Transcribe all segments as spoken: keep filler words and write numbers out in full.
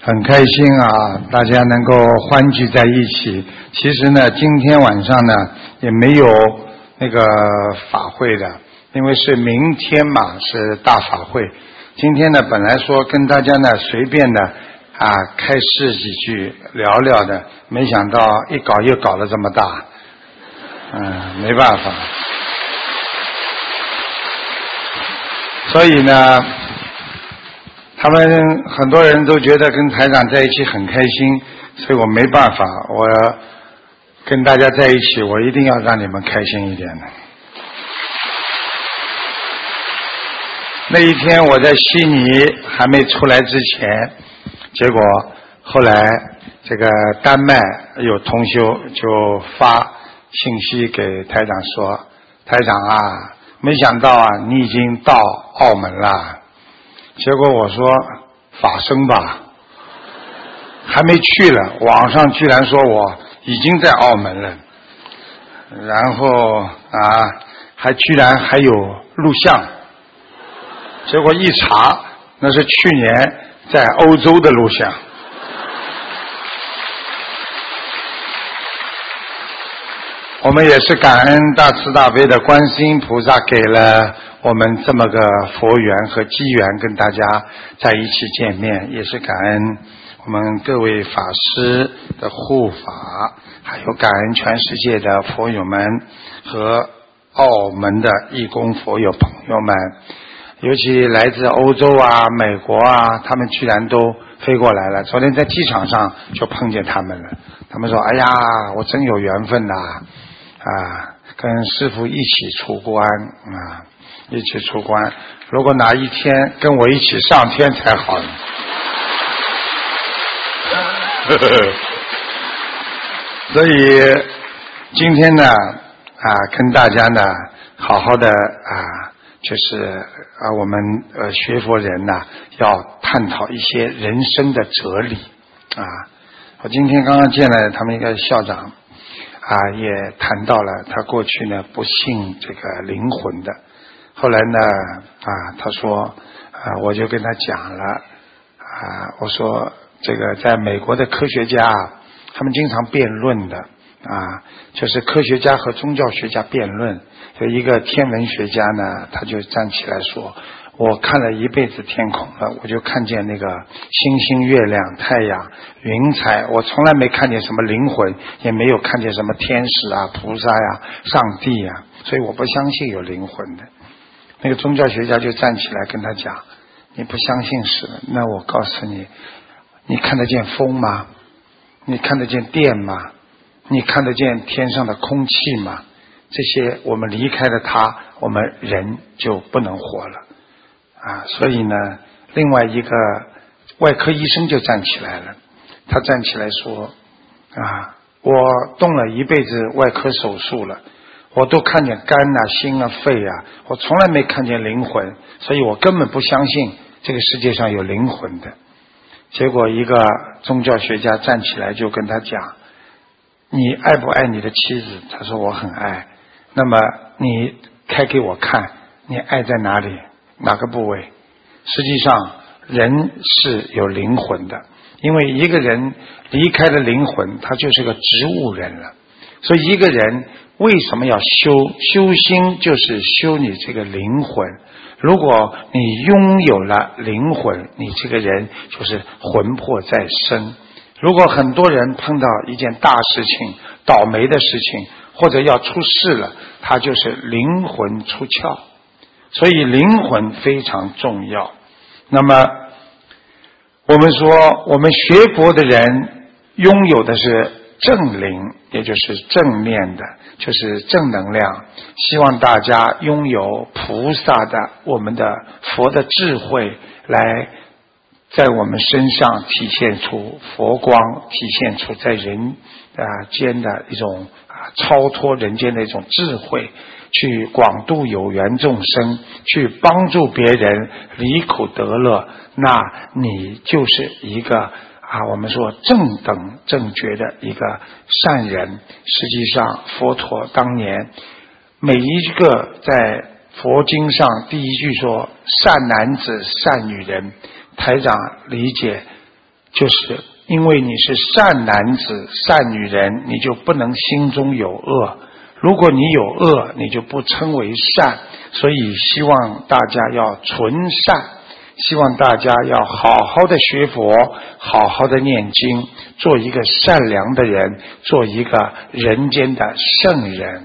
很开心啊，大家能够欢聚在一起。其实呢，今天晚上呢也没有那个法会的，因为是明天嘛，是大法会。今天呢，本来说跟大家呢随便的啊开示几句聊聊的，没想到一搞又搞了这么大，嗯，没办法。所以呢，他们很多人都觉得跟台长在一起很开心，所以我没办法，我跟大家在一起，我一定要让你们开心一点的。那一天我在悉尼还没出来之前，结果后来这个丹麦有同修就发信息给台长说，台长啊，没想到啊你已经到澳门了。结果我说法身吧，还没去了，网上居然说我已经在澳门了，然后啊还居然还有录像，结果一查那是去年在欧洲的录像。我们也是感恩大慈大悲的观世音菩萨给了我们这么个佛缘和机缘跟大家在一起见面，也是感恩我们各位法师的护法，还有感恩全世界的佛友们和澳门的义工佛友朋友们，尤其来自欧洲啊美国啊，他们居然都飞过来了。昨天在机场上就碰见他们了，他们说哎呀我真有缘分呐、啊啊，跟师父一起出关啊，一起出关。如果哪一天跟我一起上天才好呢。所以今天呢，啊，跟大家呢，好好的啊，就是啊，我们呃学佛人呢，要探讨一些人生的哲理啊。我今天刚刚见了他们一个校长。啊，也谈到了他过去呢不信这个灵魂的，后来呢啊，他说啊，我就跟他讲了啊，我说这个在美国的科学家，他们经常辩论的啊，就是科学家和宗教学家辩论，有一个天文学家呢，他就站起来说，我看了一辈子天空了，我就看见那个星星、月亮、太阳、云彩，我从来没看见什么灵魂，也没有看见什么天使啊、菩萨呀、上帝呀，所以我不相信有灵魂的。那个宗教学家就站起来跟他讲，你不相信是的，那我告诉你，你看得见风吗？你看得见电吗？你看得见天上的空气吗？这些我们离开了它，我们人就不能活了啊！所以呢，另外一个外科医生就站起来了，他站起来说啊，我动了一辈子外科手术了，我都看见肝啊、心啊、肺啊，我从来没看见灵魂，所以我根本不相信这个世界上有灵魂的。结果一个宗教学家站起来就跟他讲，你爱不爱你的妻子？他说我很爱。那么你开给我看，你爱在哪里？哪个部位？实际上人是有灵魂的，因为一个人离开了灵魂，他就是个植物人了。所以一个人为什么要修？修心就是修你这个灵魂。如果你拥有了灵魂，你这个人就是魂魄在身。如果很多人碰到一件大事情、倒霉的事情，或者要出事了，他就是灵魂出窍。所以灵魂非常重要。那么我们说我们学佛的人拥有的是正灵，也就是正面的，就是正能量。希望大家拥有菩萨的我们的佛的智慧，来在我们身上体现出佛光，体现出在人啊间的一种啊超脱人间的一种智慧，去广度有缘众生，去帮助别人离苦得乐，那你就是一个啊我们说正等正觉的一个善人。实际上佛陀当年每一个在佛经上第一句说善男子善女人，台长理解就是因为你是善男子善女人，你就不能心中有恶，如果你有恶，你就不称为善。所以希望大家要纯善，希望大家要好好的学佛，好好的念经，做一个善良的人，做一个人间的圣人。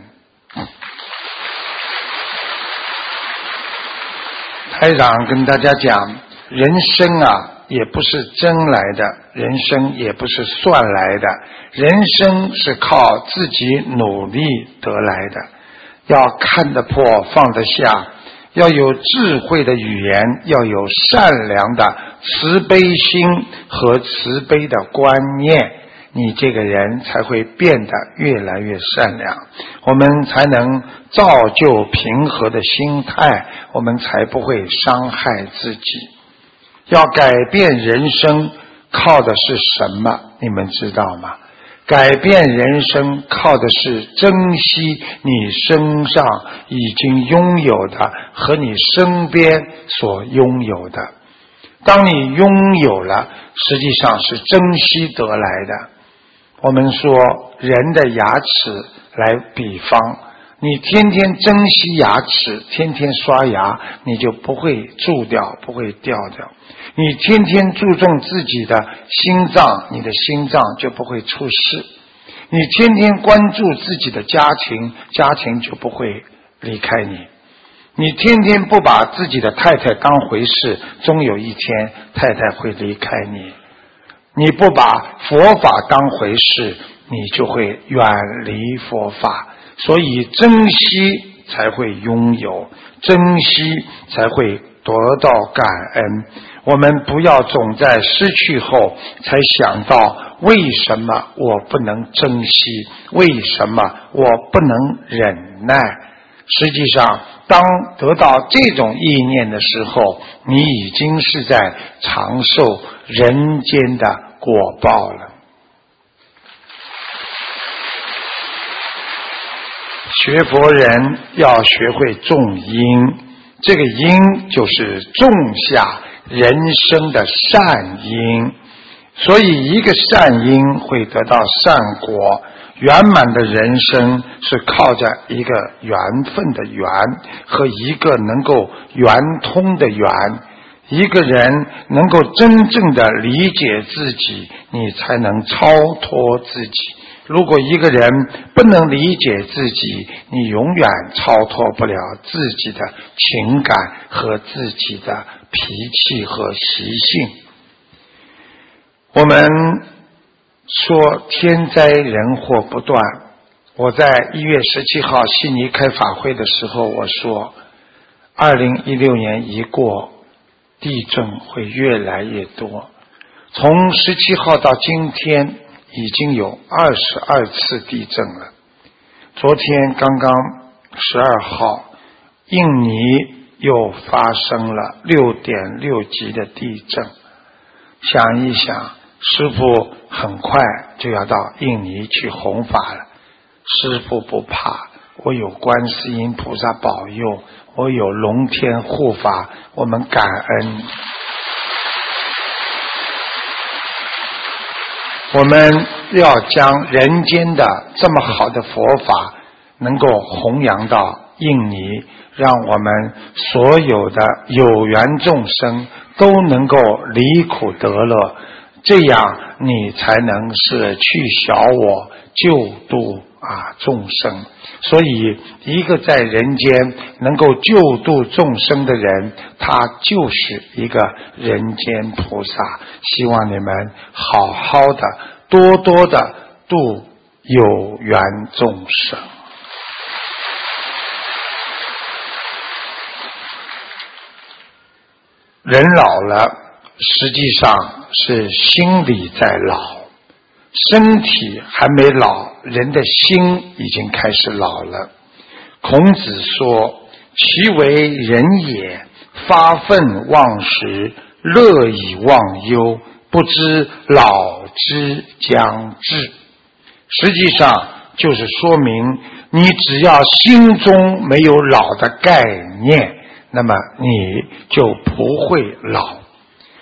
台长跟大家讲，人生啊也不是争来的，人生也不是算来的，人生是靠自己努力得来的。要看得破放得下，要有智慧的语言，要有善良的慈悲心和慈悲的观念，你这个人才会变得越来越善良，我们才能造就平和的心态，我们才不会伤害自己。要改变人生靠的是什么？你们知道吗？改变人生靠的是珍惜你身上已经拥有的和你身边所拥有的。当你拥有了，实际上是珍惜得来的。我们说人的牙齿来比方，你天天珍惜牙齿，天天刷牙，你就不会蛀掉，不会掉掉。你天天注重自己的心脏，你的心脏就不会出事。你天天关注自己的家庭，家庭就不会离开你。你天天不把自己的太太当回事，终有一天太太会离开你。你不把佛法当回事，你就会远离佛法。所以珍惜才会拥有，珍惜才会得到感恩。我们不要总在失去后才想到为什么我不能珍惜，为什么我不能忍耐。实际上当得到这种意念的时候，你已经是在尝受人间的果报了。学佛人要学会种因，这个因就是种下人生的善因，所以一个善因会得到善果。圆满的人生是靠着一个缘分的缘和一个能够圆通的缘。一个人能够真正的理解自己，你才能超脱自己。如果一个人不能理解自己，你永远超脱不了自己的情感和自己的脾气和习性。我们说天灾人祸不断，我在一月十七号悉尼开法会的时候，我说二零一六年一过，地震会越来越多。从十七号到今天已经有二十二次地震了。昨天刚刚十二号，印尼又发生了六点六级的地震。想一想，师父很快就要到印尼去弘法了。师父不怕，我有观世音菩萨保佑，我有龙天护法，我们感恩。我们要将人间的这么好的佛法能够弘扬到印尼，让我们所有的有缘众生都能够离苦得乐，这样你才能是去小我救度啊众生。所以一个在人间能够救度众生的人，他就是一个人间菩萨。希望你们好好的多多的度有缘众生。人老了，实际上是心理在老，身体还没老，人的心已经开始老了。孔子说，其为人也，发愤忘食，乐以忘忧，不知老之将至。实际上就是说明，你只要心中没有老的概念，那么你就不会老。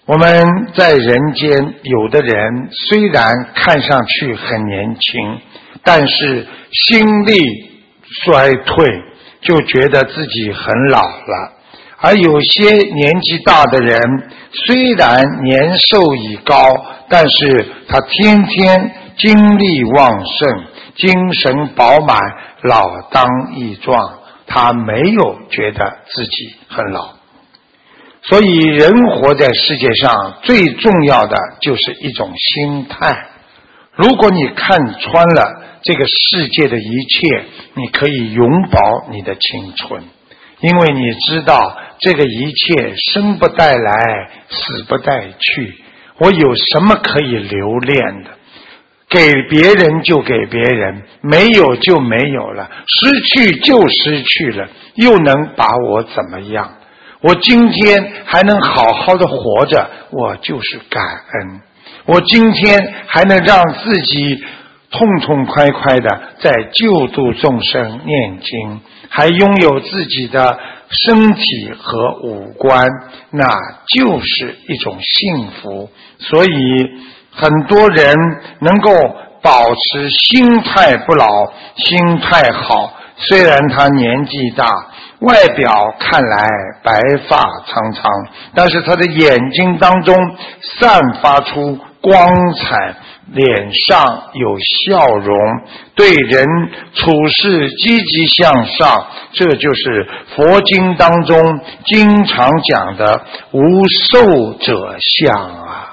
我们在人间，有的人虽然看上去很年轻，但是心力衰退，就觉得自己很老了。而有些年纪大的人，虽然年寿已高，但是他天天精力旺盛，精神饱满，老当益壮，他没有觉得自己很老。所以人活在世界上最重要的就是一种心态。如果你看穿了这个世界的一切，你可以永葆你的青春，因为你知道这个一切生不带来，死不带去，我有什么可以留恋的？给别人就给别人，没有就没有了，失去就失去了，又能把我怎么样？我今天还能好好的活着，我就是感恩。我今天还能让自己痛痛快快的在救度众生念经，还拥有自己的身体和五官，那就是一种幸福。所以很多人能够保持心态不老，心态好，虽然他年纪大，外表看来白发苍苍，但是他的眼睛当中散发出光彩，脸上有笑容，对人处事积极向上，这就是佛经当中经常讲的无寿者相啊。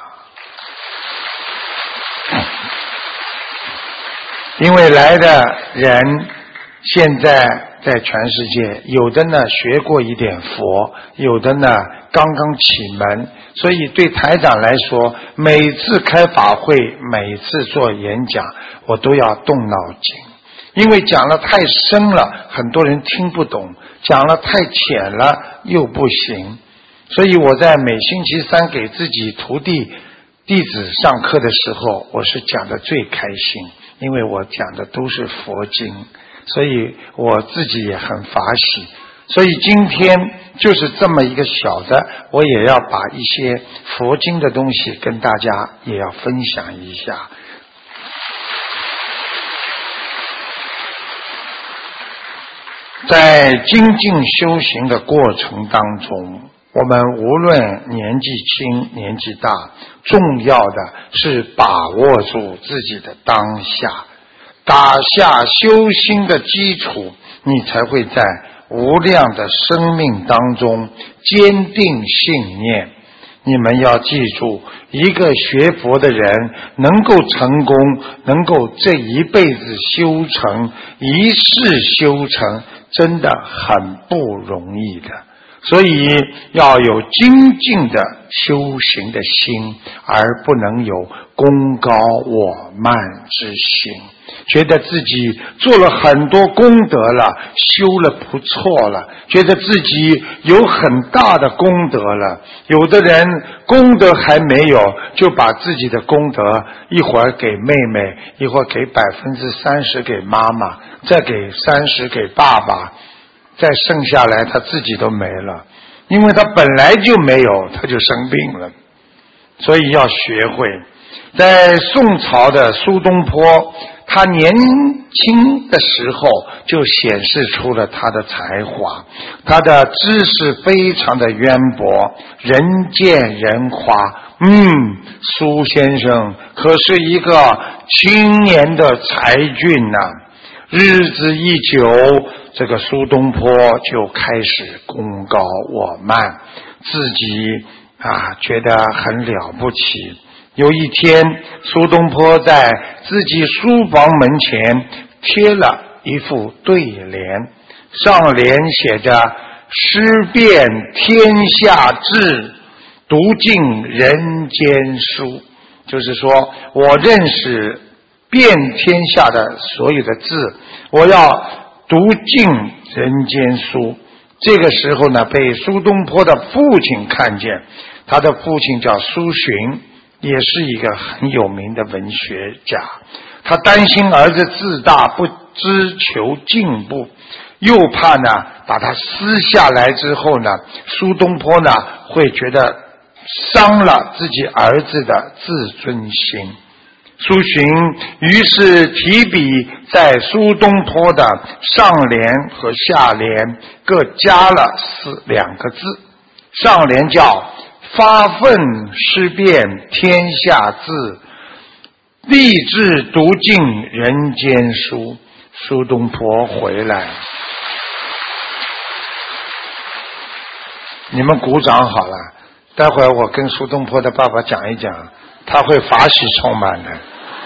因为来的人现在在全世界，有的呢学过一点佛，有的呢刚刚启门，所以对台长来说，每次开法会，每次做演讲，我都要动脑筋，因为讲了太深了，很多人听不懂，讲了太浅了又不行。所以我在每星期三给自己徒弟弟子上课的时候，我是讲的最开心，因为我讲的都是佛经，所以我自己也很法喜。所以今天就是这么一个小的，我也要把一些佛经的东西跟大家也要分享一下。在精进修行的过程当中，我们无论年纪轻年纪大，重要的是把握住自己的当下，打下修心的基础，你才会在无量的生命当中坚定信念。你们要记住，一个学佛的人能够成功，能够这一辈子修成，一世修成，真的很不容易的。所以要有精进的修行的心，而不能有功高我慢之心，觉得自己做了很多功德了，修了不错了，觉得自己有很大的功德了。有的人功德还没有，就把自己的功德一会儿给妹妹，一会儿给百分之三十给妈妈，再给三十给爸爸，再剩下来他自己都没了，因为他本来就没有，他就生病了。所以要学会。在宋朝的苏东坡，他年轻的时候就显示出了他的才华，他的知识非常的渊博，人见人夸。嗯，苏先生可是一个青年的才俊呐、啊。日子一久，这个苏东坡就开始功高我慢，自己啊觉得很了不起。有一天，苏东坡在自己书房门前贴了一副对联，上联写着诗遍天下志，读尽人间书，就是说我认识遍天下的所有的字，我要读尽人间书。这个时候呢，被苏东坡的父亲看见，他的父亲叫苏洵，也是一个很有名的文学家。他担心儿子自大不知求进步，又怕呢把他撕下来之后呢，苏东坡呢会觉得伤了自己儿子的自尊心。苏洵于是提笔在苏东坡的上联和下联各加了四两个字，上联叫发愤思辨天下志，立志读尽人间书。苏东坡回来，你们鼓掌好了，待会儿我跟苏东坡的爸爸讲一讲，他会法喜充满的。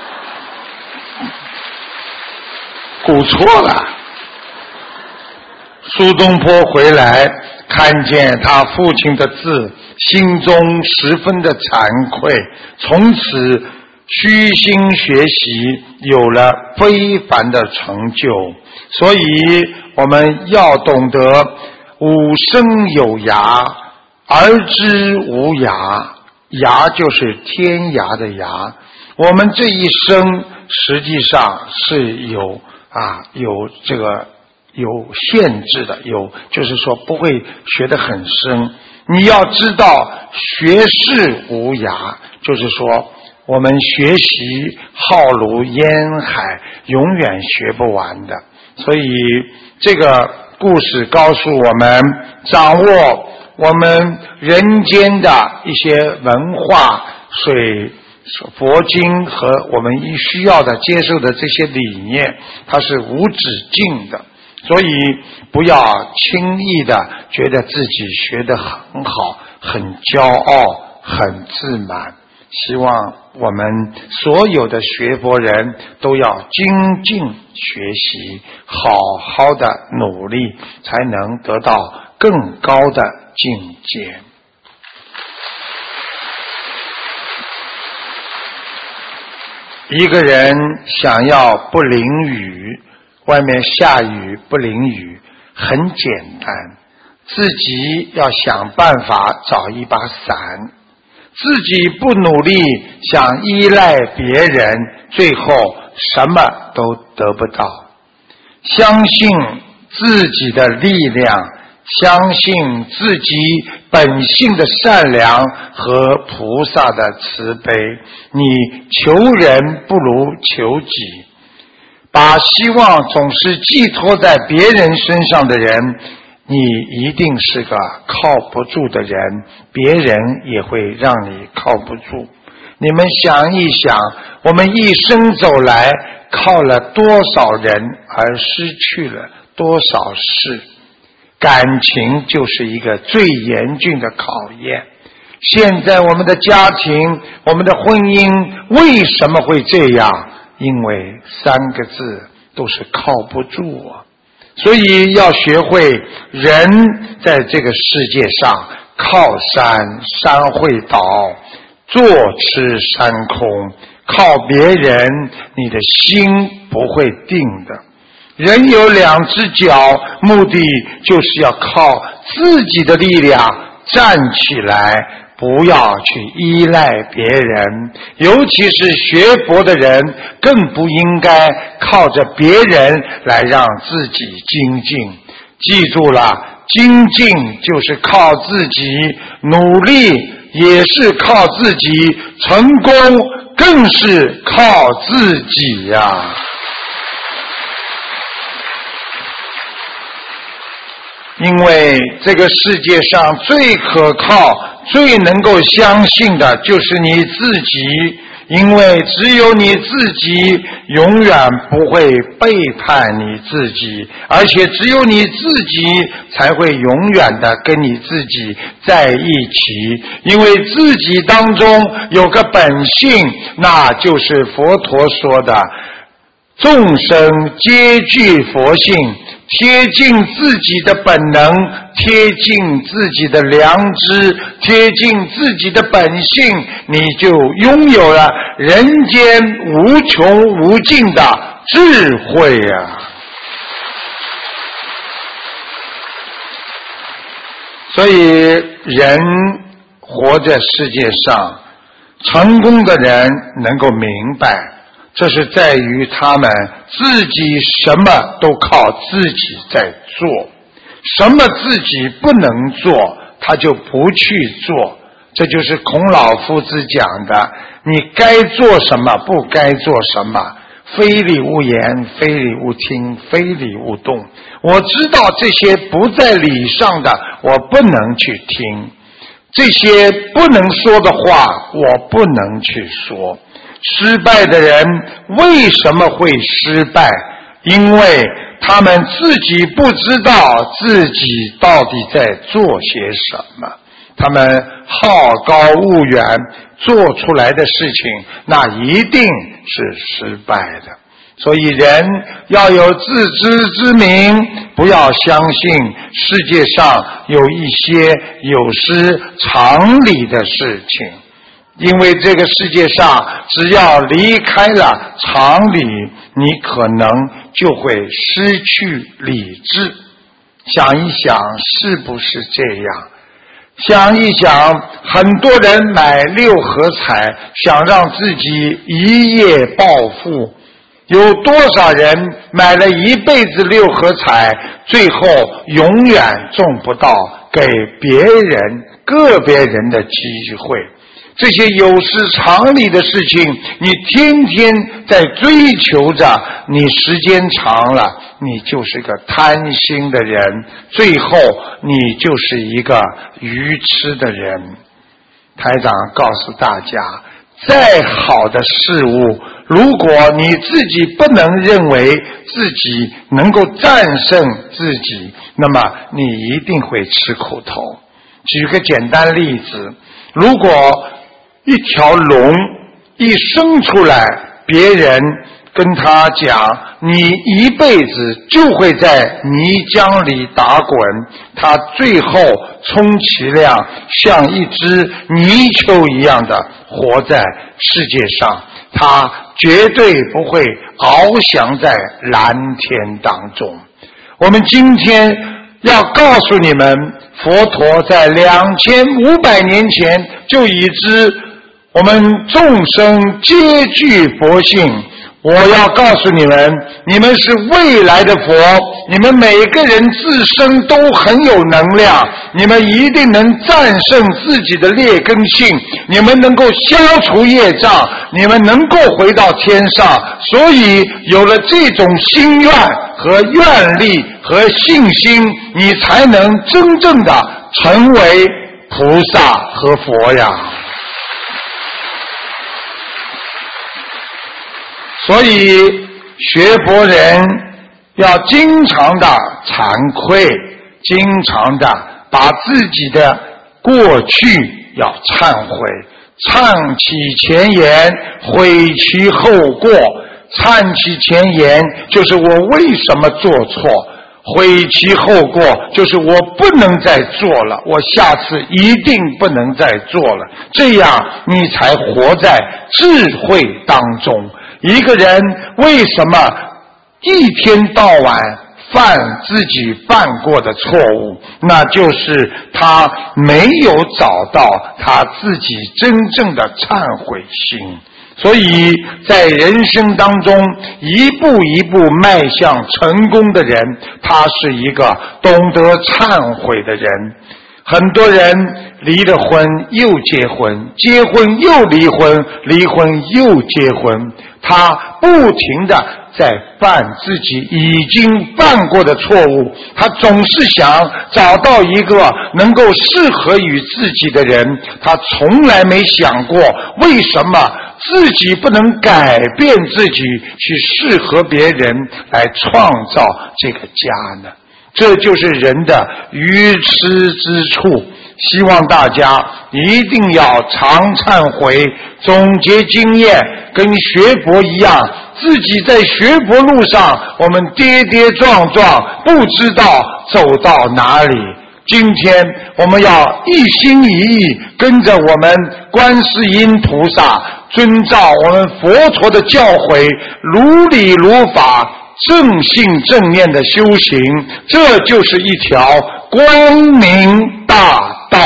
鼓错了。苏东坡回来看见他父亲的字，心中十分的惭愧，从此虚心学习，有了非凡的成就。所以我们要懂得吾生有涯而知无涯，涯就是天涯的涯。我们这一生实际上是有啊有这个有限制的，有就是说不会学得很深。你要知道学识无涯，就是说我们学习浩如烟海，永远学不完的。所以这个故事告诉我们，掌握我们人间的一些文化、水佛经和我们一需要的接受的这些理念，它是无止境的。所以不要轻易的觉得自己学得很好，很骄傲，很自满。希望我们所有的学佛人都要精进学习，好好的努力，才能得到更高的境界。一个人想要不淋雨，外面下雨不淋雨，很简单，自己要想办法找一把伞。自己不努力，想依赖别人，最后什么都得不到。相信自己的力量，相信自己本性的善良和菩萨的慈悲，你求人不如求己。把希望总是寄托在别人身上的人，你一定是个靠不住的人，别人也会让你靠不住。你们想一想，我们一生走来，靠了多少人而失去了多少事？感情就是一个最严峻的考验。现在我们的家庭，我们的婚姻为什么会这样？因为三个字，都是靠不住啊。所以要学会，人在这个世界上靠山山会倒，坐吃山空，靠别人你的心不会定的。人有两只脚，目的就是要靠自己的力量站起来，不要去依赖别人，尤其是学佛的人，更不应该靠着别人来让自己精进。记住了，精进就是靠自己，努力也是靠自己，成功更是靠自己呀、啊。因为这个世界上最可靠、最能够相信的就是你自己，因为只有你自己永远不会背叛你自己，而且只有你自己才会永远的跟你自己在一起，因为自己当中有个本性，那就是佛陀说的众生皆具佛性，贴近自己的本能，贴近自己的良知，贴近自己的本性，你就拥有了人间无穷无尽的智慧啊！所以人活在世界上，成功的人能够明白，这是在于他们自己什么都靠自己在做，什么自己不能做他就不去做， 这就是孔老夫子讲的，你该做什么，不该做什么，非礼勿言，非礼勿听，非礼勿动。我知道这些不在理上的，我不能去听，这些不能说的话，我不能去说。失败的人为什么会失败？因为他们自己不知道自己到底在做些什么，他们好高骛远，做出来的事情那一定是失败的。所以人要有自知之明，不要相信世界上有一些有失常理的事情，因为这个世界上只要离开了常理，你可能就会失去理智。想一想是不是这样？想一想，很多人买六合彩，想让自己一夜暴富，有多少人买了一辈子六合彩，最后永远中不到给别人个别人的机会？这些有失常理的事情，你天天在追求着，你时间长了，你就是个贪心的人，最后你就是一个愚痴的人。台长告诉大家，再好的事物，如果你自己不能认为自己能够战胜自己，那么你一定会吃苦头。举个简单例子，如果一条龙一生出来，别人跟他讲你一辈子就会在泥浆里打滚，他最后充其量像一只泥鳅一样的活在世界上，他绝对不会翱翔在蓝天当中。我们今天要告诉你们，佛陀在两千五百年前就已知我们众生皆具佛性。我要告诉你们，你们是未来的佛，你们每个人自身都很有能量，你们一定能战胜自己的劣根性，你们能够消除业障，你们能够回到天上。所以有了这种心愿和愿力和信心，你才能真正的成为菩萨和佛呀。所以学佛人要经常的惭愧，经常的把自己的过去要忏悔，忏其前言，悔其后过。忏其前言就是我为什么做错，悔其后过就是我不能再做了，我下次一定不能再做了，这样你才活在智慧当中。一个人为什么一天到晚犯自己犯过的错误，那就是他没有找到他自己真正的忏悔心。所以在人生当中一步一步迈向成功的人，他是一个懂得忏悔的人。很多人离了婚又结婚，结婚又离婚，离婚又结婚，他不停地在犯自己已经犯过的错误，他总是想找到一个能够适合于自己的人，他从来没想过为什么自己不能改变自己，去适合别人来创造这个家呢？这就是人的愚痴之处。希望大家一定要常忏悔，总结经验，跟学佛一样，自己在学佛路上我们跌跌撞撞，不知道走到哪里。今天我们要一心一意跟着我们观世音菩萨，遵照我们佛陀的教诲，如理如法，正信正念的修行，这就是一条光明大道。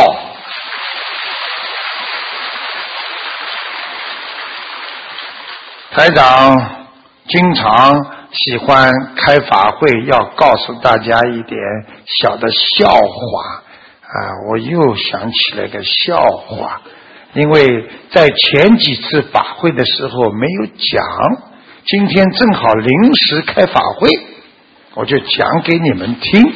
台长经常喜欢开法会，要告诉大家一点小的笑话啊，我又想起了个笑话，因为在前几次法会的时候没有讲，今天正好临时开法会，我就讲给你们听。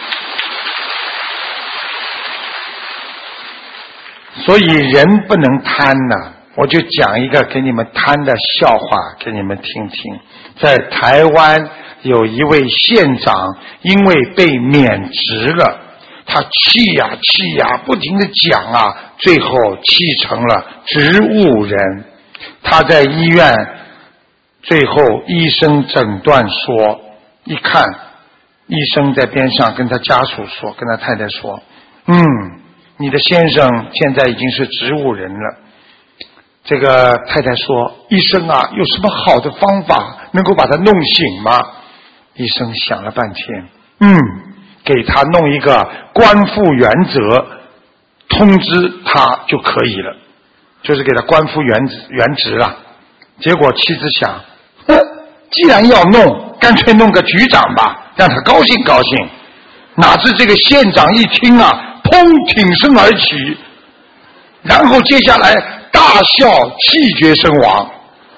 所以人不能贪呐，我就讲一个给你们贪的笑话给你们听听。在台湾有一位县长，因为被免职了，他气呀气呀，不停地讲啊，最后气成了植物人。他在医院，最后医生诊断说，一看，医生在边上跟他家属说，跟他太太说，嗯。你的先生现在已经是植物人了。这个太太说，医生啊，有什么好的方法能够把他弄醒吗？医生想了半天，嗯，给他弄一个官复原则，通知他就可以了，就是给他官复原职原职了。结果妻子想，既然要弄，干脆弄个局长吧，让他高兴高兴。哪知这个县长一听啊，砰，挺身而起，然后接下来大笑，气绝身亡。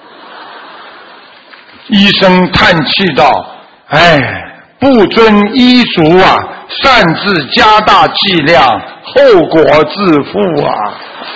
医生叹气道，哎，不遵医嘱啊，擅自加大剂量，后果自负啊。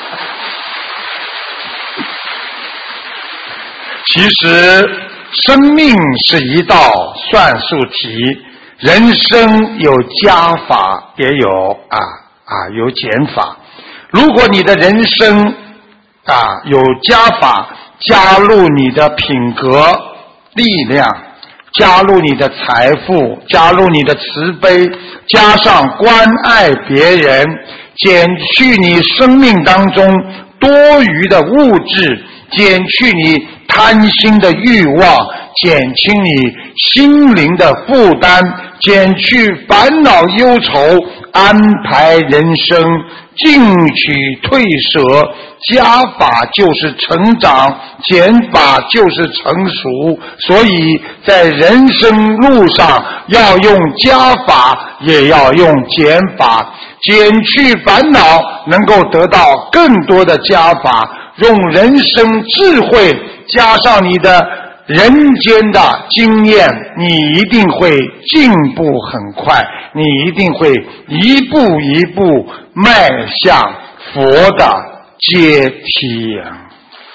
其实生命是一道算术题，人生有加法也有啊啊有减法。如果你的人生啊有加法，加入你的品格力量，加入你的财富，加入你的慈悲，加上关爱别人，减去你生命当中多余的物质，减去你贪心的欲望，减轻你心灵的负担，减去烦恼忧愁，安排人生，进取退舍。加法就是成长，减法就是成熟。所以在人生路上要用加法，也要用减法。减去烦恼，能够得到更多的加法，用人生智慧加上你的人间的经验，你一定会进步很快，你一定会一步一步迈向佛的阶梯呀、啊！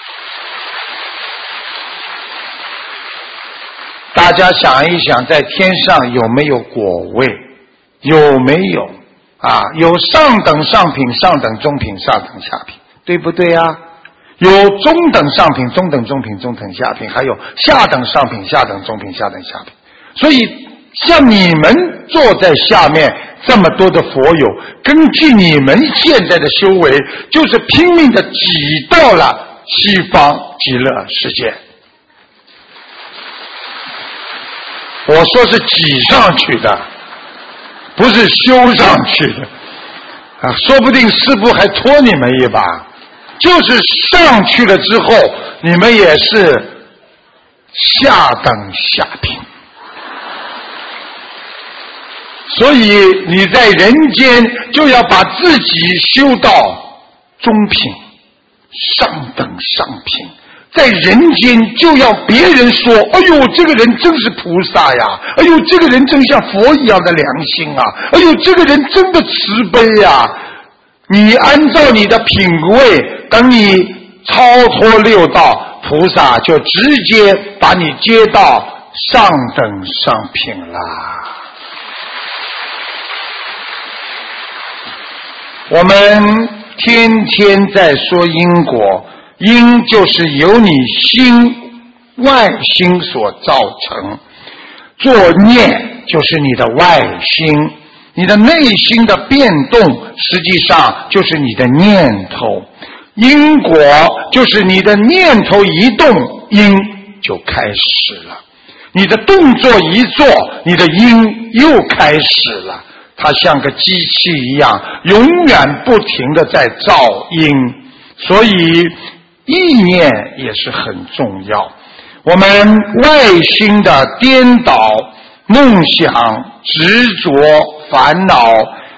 大家想一想，在天上有没有果位？有没有啊？有上等上品、上等中品、上等下品，对不对啊？有中等上品、中等中品、中等下品，还有下等上品、下等中品、下等下品。所以像你们坐在下面这么多的佛友，根据你们现在的修为，就是拼命的挤到了西方极乐世界。我说是挤上去的，不是修上去的啊！说不定师父还拖你们一把，就是上去了之后，你们也是下等下品。所以你在人间就要把自己修到中品、上等上品，在人间就要别人说，哎呦，这个人真是菩萨呀，哎呦，这个人真像佛一样的良心啊，哎呦，这个人真的慈悲呀。你按照你的品位，等你超脱六道，菩萨就直接把你接到上等上品啦。我们天天在说因果，因就是由你心外心所造成，作孽就是你的外心，你的内心的变动实际上就是你的念头，因果就是你的念头一动，因就开始了，你的动作一做，你的因又开始了。它像个机器一样，永远不停地在造因，所以意念也是很重要。我们外心的颠倒、梦想、执着、烦恼，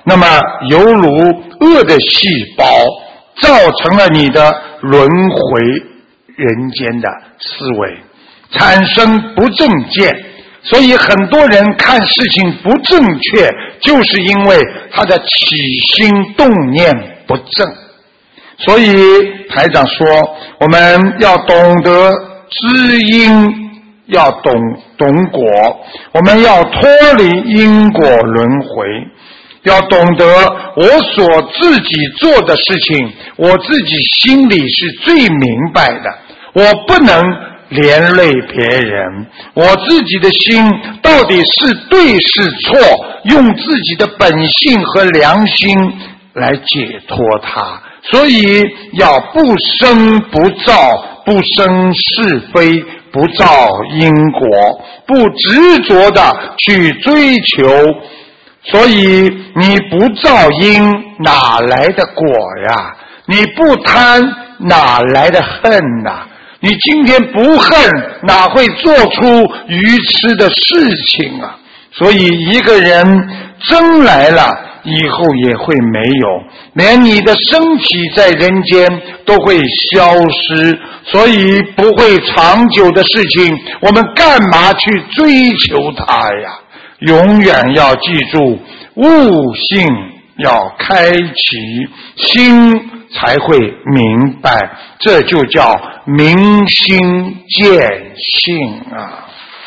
那么犹如恶的细胞造成了你的轮回人间的思维，产生不正见。所以很多人看事情不正确，就是因为他的起心动念不正。所以台长说，我们要懂得知因，要懂懂果，我们要脱离因果轮回，要懂得我所自己做的事情，我自己心里是最明白的，我不能连累别人，我自己的心到底是对是错，用自己的本性和良心来解脱它。所以要不生不造，不生是非，不造因果，不执着的去追求。所以你不造因，哪来的果呀？你不贪，哪来的恨呐？你今天不恨，哪会做出愚痴的事情啊？所以一个人真来了，以后也会没有，连你的身体在人间都会消失，所以不会长久的事情，我们干嘛去追求它呀？永远要记住，悟性要开启，心才会明白，这就叫明心见性啊！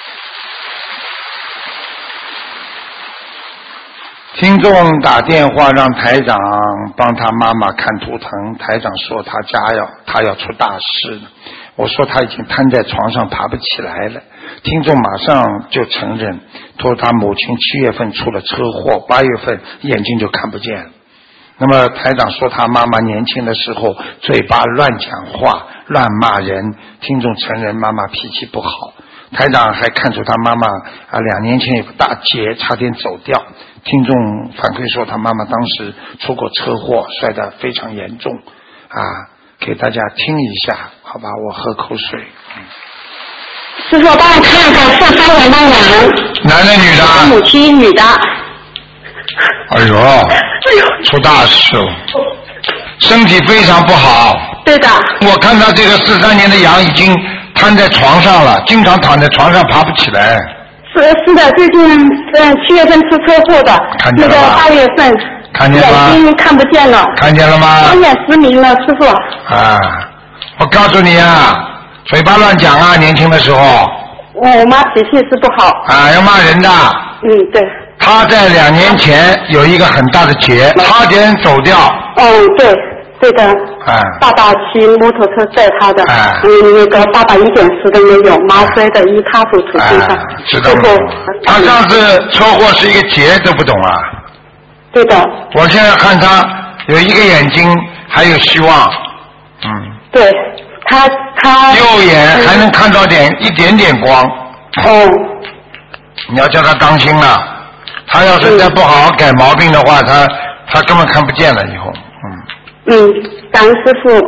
听众打电话让台长帮他妈妈看图腾，台长说他家要他要出大事了，我说他已经瘫在床上爬不起来了。听众马上就承认，说他母亲七月份出了车祸，八月份眼睛就看不见了。那么台长说他妈妈年轻的时候嘴巴乱讲话，乱骂人，听众承认妈妈脾气不好。台长还看出他妈妈啊两年前有个大劫，差点走掉。听众反馈说他妈妈当时出过车祸，摔得非常严重啊，给大家听一下好吧，我喝口水。嗯师傅帮我看一个四三年的羊， 男的女的？ 母亲女的。 哎呦，出大事了，身体非常不好。 对的。 我看到这个四三年的羊已经瘫在床上了，经常躺在床上爬不起来。 是是的，最近嗯七月份出车祸的，那个八月份看见了吗？ 眼睛看不见了。 看见了吗？ 双眼失明了，师傅。 啊，我告诉你啊，嘴巴乱讲啊，年轻的时候。 我妈脾气是不好。 啊，要骂人的。 嗯，对。 他在两年前有一个很大的劫，差点走掉。 哦，对。对的， 啊， 爸爸骑摩托车载他的， 啊、 嗯，那个爸爸一点事都没有，妈摔的一塌糊涂身上。 啊、知道吗？他上次车祸是一个劫都不懂啊。 对的。 我现在看他有一个眼睛还有希望，嗯。 对，他他。 右眼还能看到点、嗯、一点点光。 哦。 你要叫他当心了，他要是再不好好改毛病的话，他他根本看不见了以后。 嗯，感恩师父。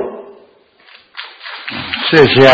谢谢。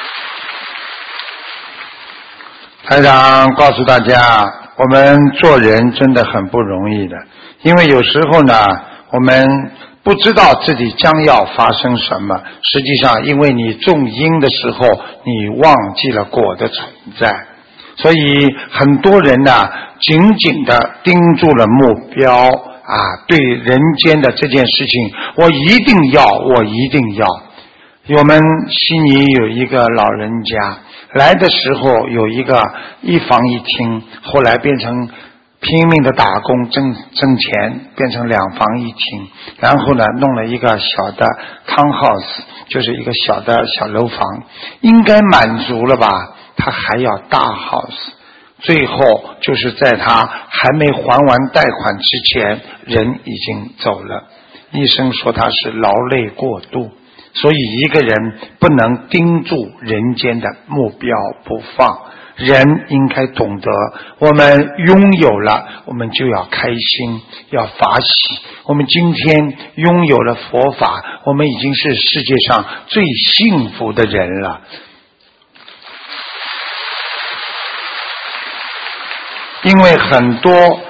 台长告诉大家，我们做人真的很不容易的，因为有时候呢，我们不知道自己将要发生什么。实际上，因为你种因的时候，你忘记了果的存在，所以很多人呢，紧紧地盯住了目标。啊，对人间的这件事情，我一定要，我一定要。我们悉尼有一个老人家，来的时候有一个一房一厅，后来变成拼命的打工挣挣钱，变成两房一厅，然后呢弄了一个小的 townhouse， 就是一个小的小楼房，应该满足了吧，他还要大 house。最后就是在他还没还完贷款之前，人已经走了。医生说他是劳累过度，所以一个人不能盯住人间的目标不放。人应该懂得，我们拥有了，我们就要开心，要法喜。我们今天拥有了佛法，我们已经是世界上最幸福的人了。因为很多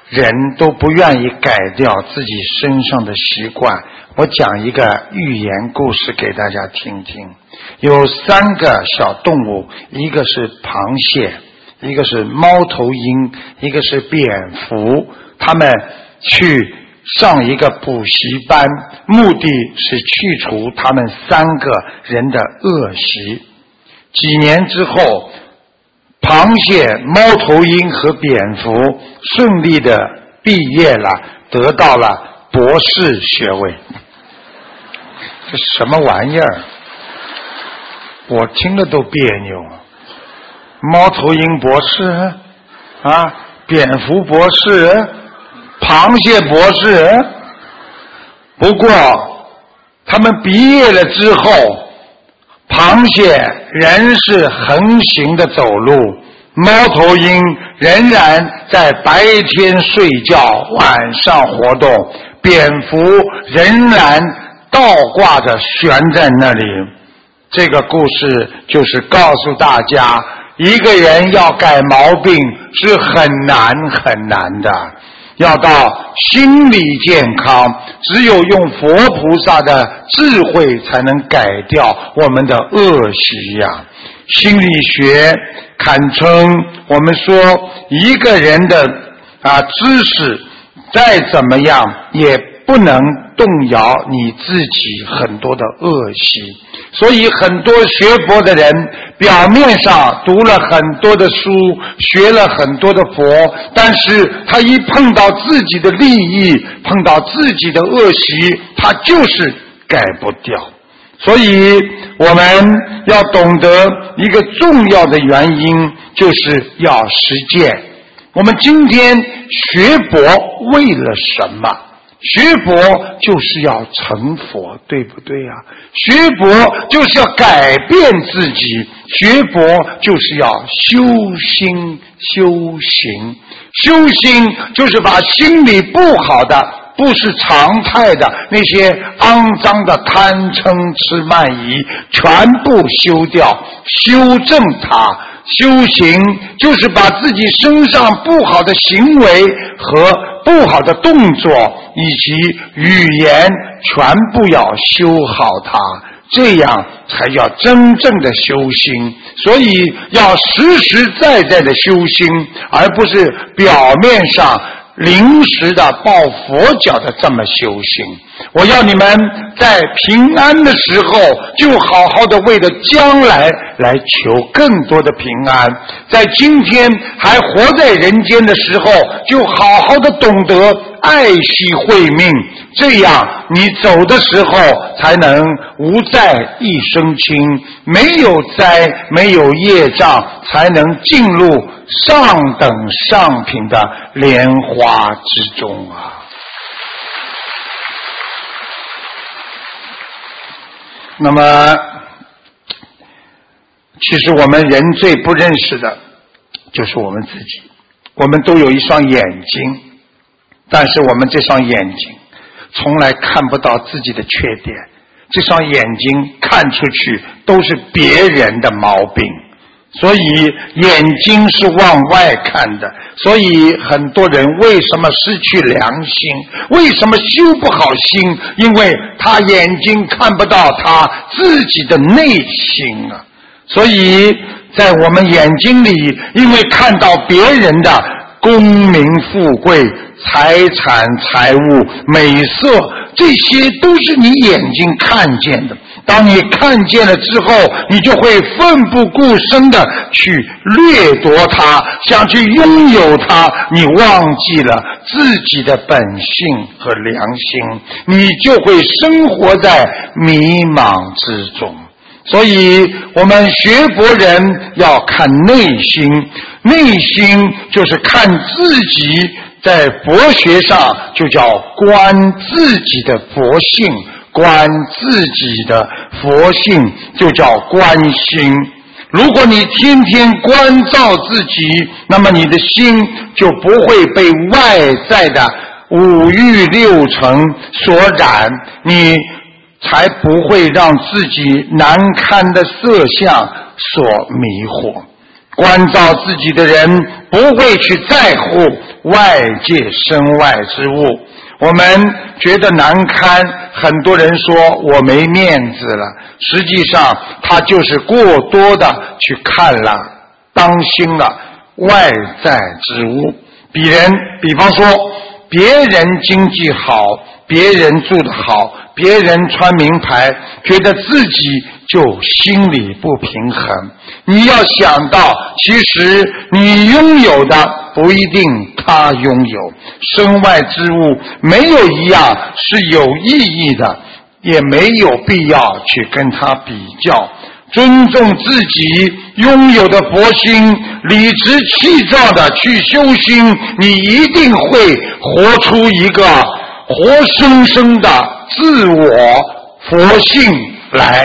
人都不愿意改掉自己身上的习惯。我讲一个寓言故事给大家听听。有三个小动物，一个是螃蟹，一个是猫头鹰，一个是蝙蝠，他们去上一个补习班，目的是去除他们三个人的恶习。几年之后，螃蟹、猫头鹰和蝙蝠顺利的毕业了，得到了博士学位。这什么玩意儿？我听了都别扭。猫头鹰博士啊，蝙蝠博士，螃蟹博士。不过他们毕业了之后，螃蟹仍是横行的走路，猫头鹰仍然在白天睡觉，晚上活动，蝙蝠仍然倒挂着悬在那里。这个故事就是告诉大家，一个人要改毛病是很难很难的，要到心理健康，只有用佛菩萨的智慧才能改掉我们的恶习呀。心理学堪称我们说一个人的啊知识再怎么样也不能动摇你自己很多的恶习。所以很多学佛的人表面上读了很多的书，学了很多的佛，但是他一碰到自己的利益，碰到自己的恶习，他就是改不掉。所以我们要懂得一个重要的原因，就是要实践。我们今天学佛为了什么？学佛就是要成佛，对不对啊？学佛就是要改变自己，学佛就是要修心修行。修心就是把心里不好的，不是常态的那些肮脏的贪嗔痴慢疑全部修掉，修正它。修行就是把自己身上不好的行为和不好的动作以及语言全部要修好它，这样才叫真正的修心。所以要实实在在的修心，而不是表面上临时的抱佛脚的这么修行。我要你们在平安的时候就好好的为了将来来求更多的平安，在今天还活在人间的时候就好好的懂得爱惜慧命，这样你走的时候才能无灾一身轻，没有灾没有业障，才能进入上等上品的莲花之中啊。那么其实我们人最不认识的就是我们自己。我们都有一双眼睛，但是我们这双眼睛从来看不到自己的缺点，这双眼睛看出去都是别人的毛病。所以眼睛是往外看的，所以很多人为什么失去良心？为什么修不好心？因为他眼睛看不到他自己的内心啊。所以在我们眼睛里，因为看到别人的功名富贵、财产财物美色，这些都是你眼睛看见的。当你看见了之后，你就会奋不顾身的去掠夺它，想去拥有它，你忘记了自己的本性和良心，你就会生活在迷茫之中。所以我们学佛人要看内心，内心就是看自己，在佛学上就叫观自己的佛性，观自己的佛性就叫观心。如果你天天关照自己，那么你的心就不会被外在的五欲六尘所染，你才不会让自己难堪的色相所迷惑。关照自己的人不会去在乎外界身外之物。我们觉得难堪，很多人说我没面子了，实际上他就是过多的去看了，当心了外在之物。比人比方说别人经济好，别人住得好，别人穿名牌，觉得自己就心里不平衡。你要想到，其实你拥有的不一定他拥有，身外之物没有一样是有意义的，也没有必要去跟他比较。尊重自己拥有的佛心，理直气壮的去修心，你一定会活出一个活生生的自我佛性来。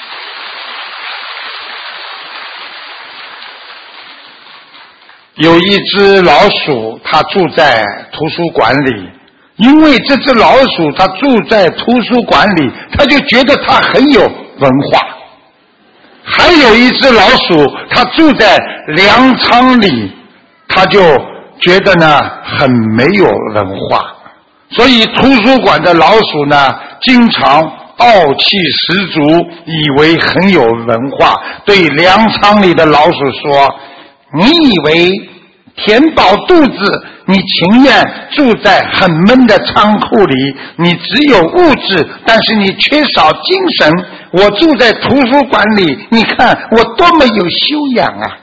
有一只老鼠，它住在图书馆里，因为这只老鼠它住在图书馆里，它就觉得它很有文化。还有一只老鼠，它住在粮仓里，它就觉得呢很没有文化。所以图书馆的老鼠呢，经常傲气十足，以为很有文化，对粮仓里的老鼠说，你以为填饱肚子，你情愿住在很闷的仓库里，你只有物质，但是你缺少精神。我住在图书馆里，你看我多么有修养啊。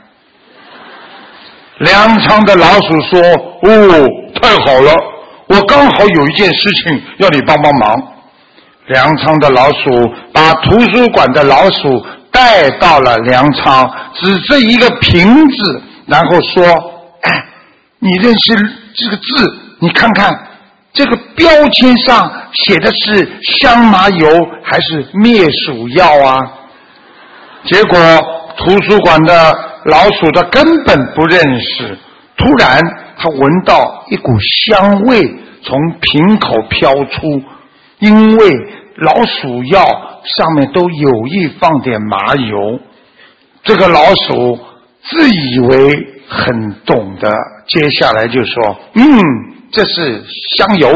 粮仓的老鼠说，哦，太好了，我刚好有一件事情要你帮帮忙。粮仓的老鼠把图书馆的老鼠带到了粮仓，指着一个瓶子，然后说，哎，你认识这个字？你看看这个标签上写的是香麻油还是灭鼠药啊？结果图书馆的老鼠它根本不认识，突然他闻到一股香味从瓶口飘出，因为老鼠药上面都有意放点麻油。这个老鼠自以为很懂得，接下来就说，嗯，这是香油。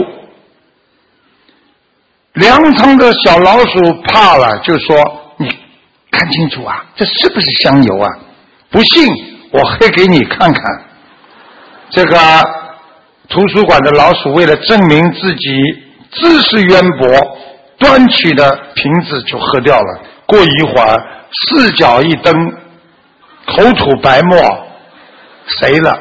粮仓的小老鼠怕了，就说，你看清楚啊，这是不是香油啊？不信我黑给你看看。这个图书馆的老鼠为了证明自己知识渊博，端起的瓶子就喝掉了。过一会儿四脚一蹬，口吐白沫，谁了？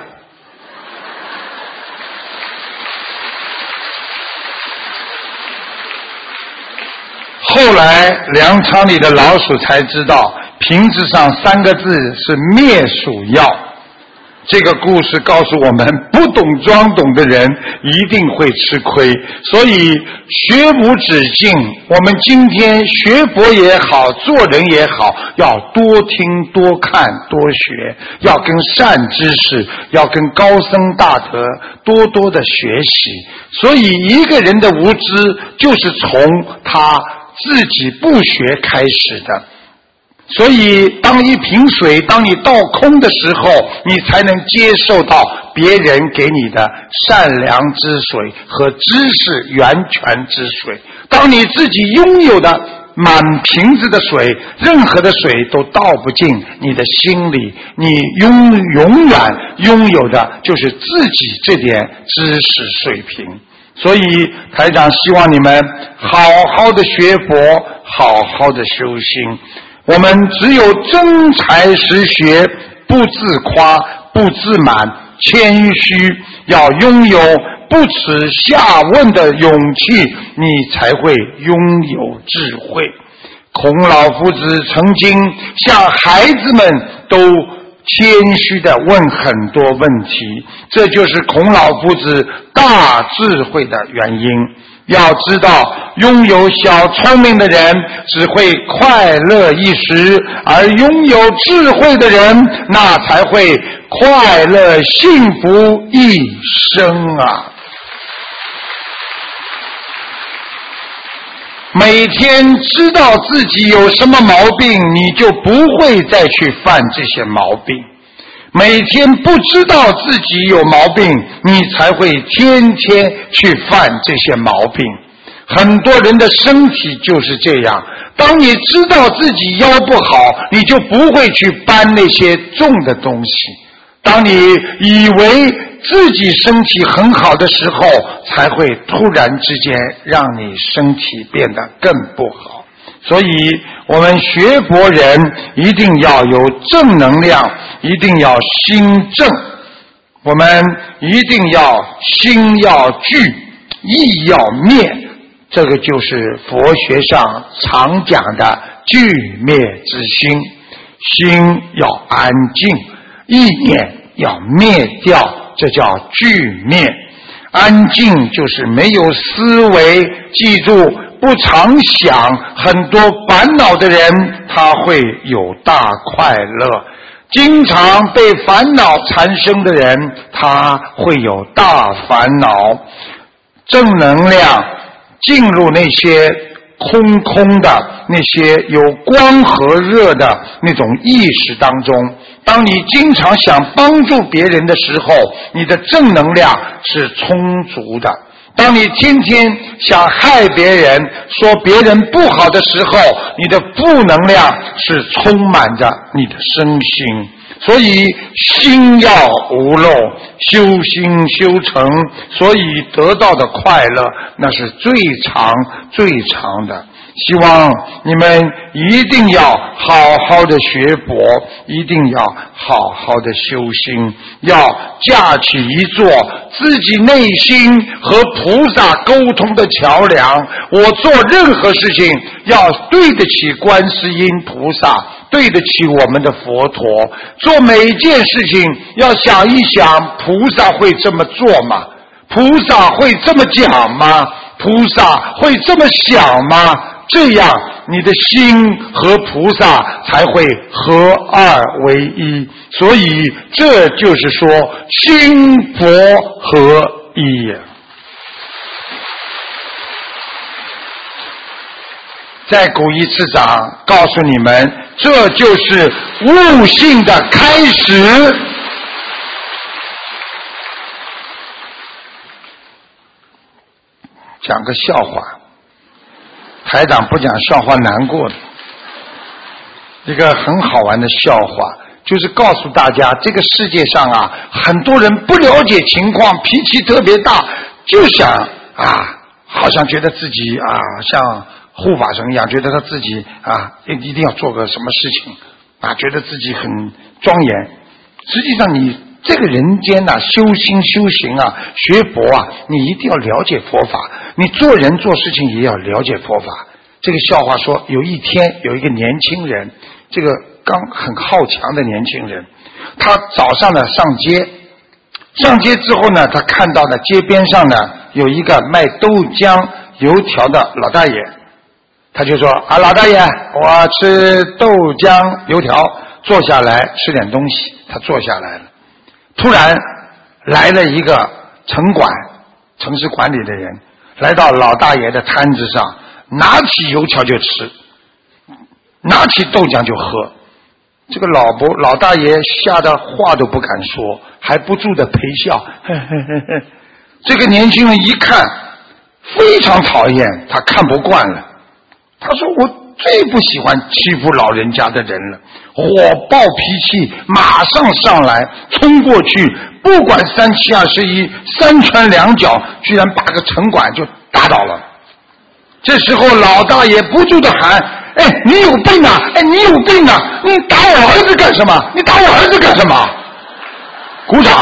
后来粮仓里的老鼠才知道，瓶子上三个字是灭鼠药。这个故事告诉我们，不懂装懂的人一定会吃亏。所以学无止境，我们今天学佛也好，做人也好，要多听多看多学，要跟善知识，要跟高僧大德多多的学习。所以一个人的无知就是从他自己不学开始的。所以当一瓶水当你倒空的时候，你才能接受到别人给你的善良之水和知识源泉之水。当你自己拥有的满瓶子的水，任何的水都倒不进你的心里，你永永远拥有的就是自己这点知识水平。所以台长希望你们好好的学佛，好好的修心。我们只有真才实学，不自夸，不自满，谦虚，要拥有不耻下问的勇气，你才会拥有智慧。孔老夫子曾经向孩子们都谦虚地问很多问题，这就是孔老夫子大智慧的原因。要知道，拥有小聪明的人只会快乐一时，而拥有智慧的人那才会快乐幸福一生啊！每天知道自己有什么毛病，你就不会再去犯这些毛病。 每天不知道自己有毛病，你才会天天去犯这些毛病。很多人的身体就是这样，当你知道自己腰不好，你就不会去搬那些重的东西。当你以为自己身体很好的时候，才会突然之间让你身体变得更不好。所以我们学佛人一定要有正能量，一定要心正，我们一定要心要聚，意要灭，这个就是佛学上常讲的聚灭之心。心要安静，意念要灭掉，这叫聚灭。安静就是没有思维，记住不常想很多烦恼的人，他会有大快乐。经常被烦恼缠身的人，他会有大烦恼。正能量进入那些空空的、那些有光和热的那种意识当中，当你经常想帮助别人的时候，你的正能量是充足的。当你天天想害别人，说别人不好的时候，你的负能量是充满着你的身心。所以心要无漏，修心修成，所以得到的快乐那是最长最长的。希望你们一定要好好的学佛，一定要好好的修心，要架起一座自己内心和菩萨沟通的桥梁。我做任何事情要对得起观世音菩萨，对得起我们的佛陀。做每件事情要想一想，菩萨会这么做吗？菩萨会这么讲吗？菩萨会这么想吗？这样你的心和菩萨才会合二为一。所以这就是说心佛合一。再鼓一次掌，告诉你们，这就是悟性的开始。讲个笑话，台长不讲笑话难过的。一个很好玩的笑话，就是告诉大家，这个世界上啊，很多人不了解情况，脾气特别大，就想啊，好像觉得自己啊，像护法神一样，觉得他自己啊，一定要做个什么事情啊，觉得自己很庄严。实际上你这个人间啊，修心修行啊，学佛啊，你一定要了解佛法，你做人做事情也要了解佛法。这个笑话说，有一天有一个年轻人，这个刚很好强的年轻人，他早上呢上街，上街之后呢，他看到呢街边上呢有一个卖豆浆油条的老大爷，他就说啊，老大爷，我吃豆浆油条，坐下来吃点东西。他坐下来了，突然来了一个城管，城市管理的人，来到老大爷的摊子上，拿起油条就吃，拿起豆浆就喝。这个老伯老大爷吓得话都不敢说，还不住的陪笑。呵呵呵呵。这个年轻人一看非常讨厌，他看不惯了，他说我最不喜欢欺负老人家的人了，火爆脾气马上上来，冲过去，不管三七二十一，三拳两脚，居然把个城管就打倒了。这时候老大爷不住的喊，哎，你有病啊！哎，你有病啊！你打我儿子干什么？你打我儿子干什么？鼓掌！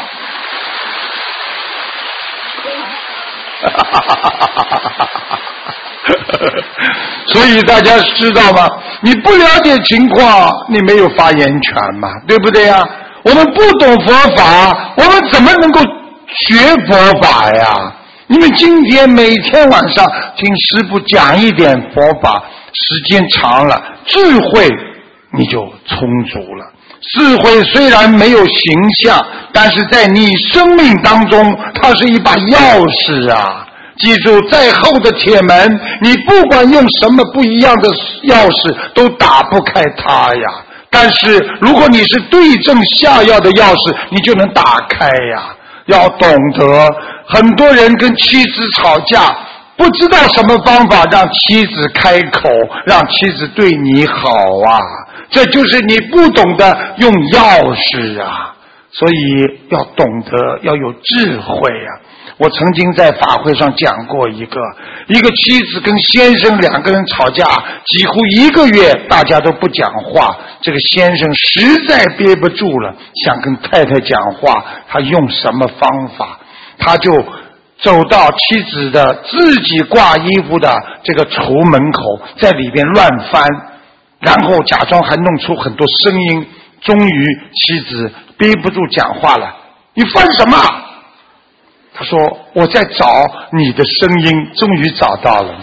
所以大家知道吗？你不了解情况，你没有发言权嘛，对不对呀？我们不懂佛法，我们怎么能够学佛法呀？你们今天每天晚上听师父讲一点佛法，时间长了，智慧你就充足了。智慧虽然没有形象，但是在你生命当中，它是一把钥匙啊！记住，再厚的铁门，你不管用什么不一样的钥匙，都打不开它呀。 但是如果你是对症下药的钥匙，你就能打开呀。要懂得，很多人跟妻子吵架，不知道什么方法让妻子开口，让妻子对你好啊，这就是你不懂得用钥匙啊。所以要懂得，要有智慧啊。我曾经在法会上讲过一个一个妻子跟先生两个人吵架，几乎一个月大家都不讲话，这个先生实在憋不住了，想跟太太讲话，他用什么方法？他就走到妻子的自己挂衣服的这个橱门口，在里边乱翻，然后假装还弄出很多声音，终于妻子憋不住讲话了，你翻什么？他说我在找你的声音，终于找到了。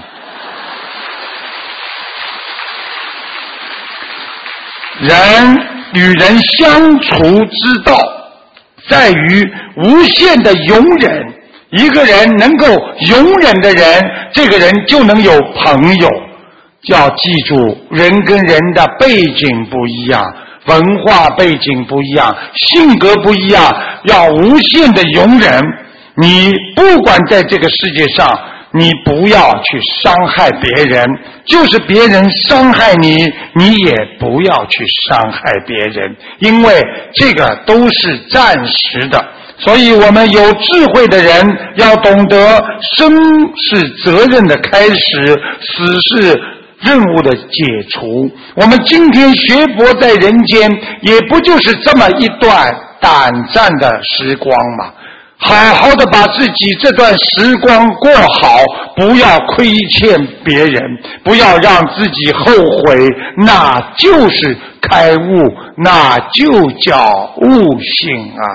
人与人相处之道在于无限的容忍，一个人能够容忍的人，这个人就能有朋友。要记住，人跟人的背景不一样，文化背景不一样，性格不一样，要无限的容忍。你不管在这个世界上，你不要去伤害别人，就是别人伤害你，你也不要去伤害别人，因为这个都是暂时的。所以我们有智慧的人要懂得，生是责任的开始，死是任务的解除。我们今天学佛在人间，也不就是这么一段短暂的时光吗？好好的把自己这段时光过好，不要亏欠别人，不要让自己后悔，那就是开悟，那就叫悟性啊。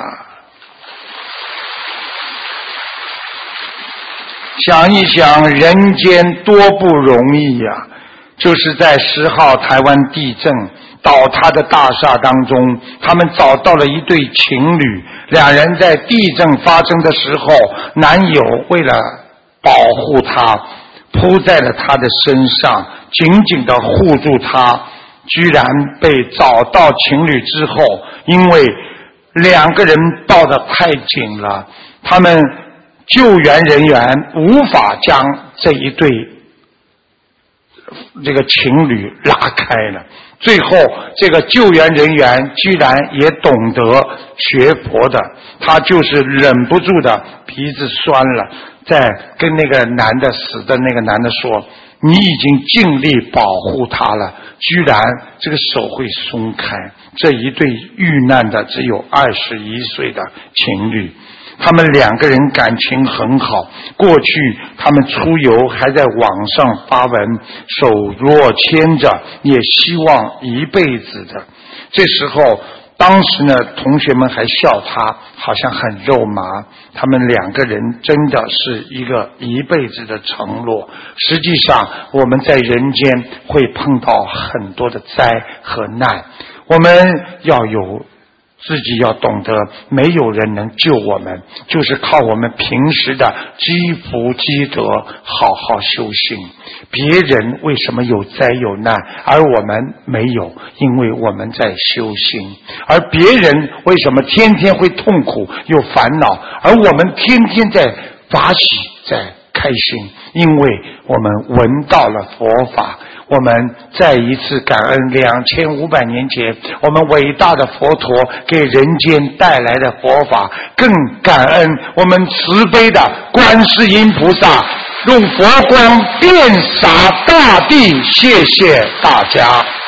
想一想，人间多不容易呀、啊！就是在十号台湾地震倒塌的大厦当中，他们找到了一对情侣，两人在地震发生的时候，男友为了保护她，扑在了她的身上，紧紧地护住她，居然被找到情侣之后，因为两个人抱得太紧了，他们救援人员无法将这一对这个情侣拉开了。最后这个救援人员居然也懂得学佛的，他就是忍不住的鼻子酸了，在跟那个男的死的那个男的说，你已经尽力保护他了，居然这个手会松开。这一对遇难的只有二十一岁的情侣，他们两个人感情很好，过去他们出游还在网上发文，手若牵着，也希望一辈子的。这时候当时呢，同学们还笑他好像很肉麻，他们两个人真的是一个一辈子的承诺。实际上我们在人间会碰到很多的灾和难，我们要有自己要懂得，没有人能救我们，就是靠我们平时的积福积德，好好修行。别人为什么有灾有难，而我们没有？因为我们在修行。而别人为什么天天会痛苦有烦恼，而我们天天在法喜在开心？因为我们闻到了佛法。我们再一次感恩两千五百年前我们伟大的佛陀给人间带来的佛法，更感恩我们慈悲的观世音菩萨用佛光遍洒大地。谢谢大家。